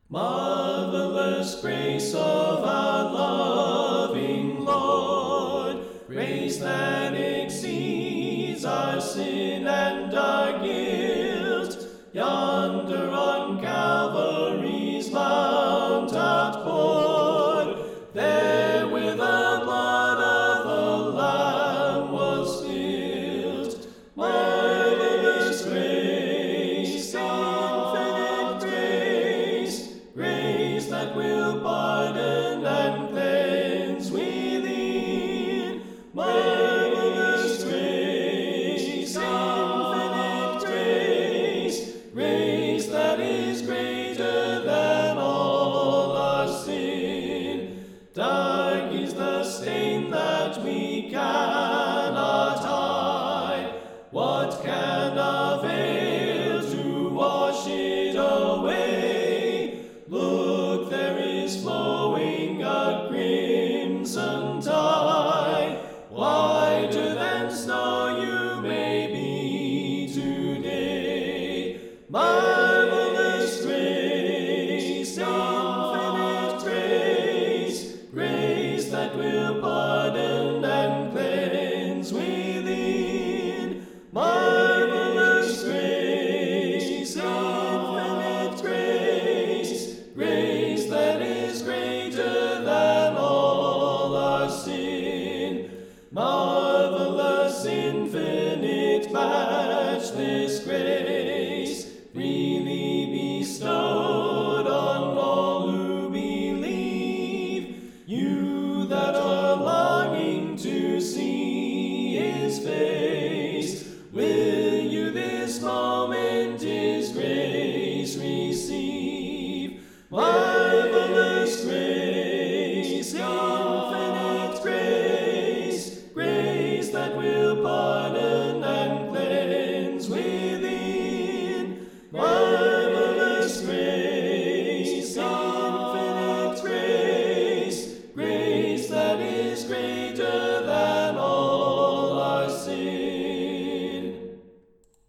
Marvelous grace of our loving Lord, grace that exceeds our sin and our guilt, yonder on Calvary's mount outpoured, there with the blood of the Lamb was spilled. Marvelous grace, infinite grace, grace that will pardon and cleanse within. Marvelous grace, infinite grace, grace that is greater than all our sin. Dark is the stain that we cannot hide. What can avail to wash it away? Look, there is flowing a crimson tide, whiter than snow you may be today.